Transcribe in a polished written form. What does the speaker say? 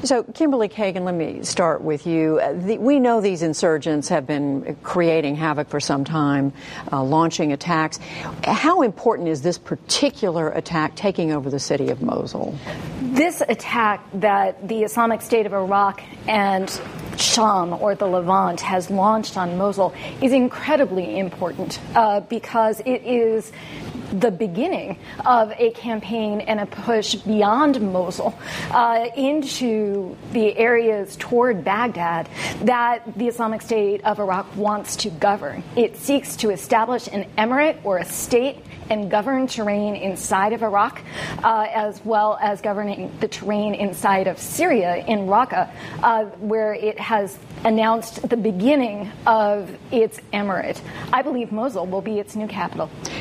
So, Kimberly Kagan, let me start with you. We know these insurgents have been creating havoc for some time, launching attacks. How important is this particular attack taking over the city of Mosul? This attack that the Islamic State of Iraq and Sham, or the Levant, has launched on Mosul is incredibly important because it is the beginning of a campaign and a push beyond Mosul into the areas toward Baghdad that the Islamic State of Iraq wants to govern. It seeks to establish an emirate or a state and govern terrain inside of Iraq, as well as governing the terrain inside of Syria in Raqqa, where it has announced the beginning of its emirate. I believe Mosul will be its new capital.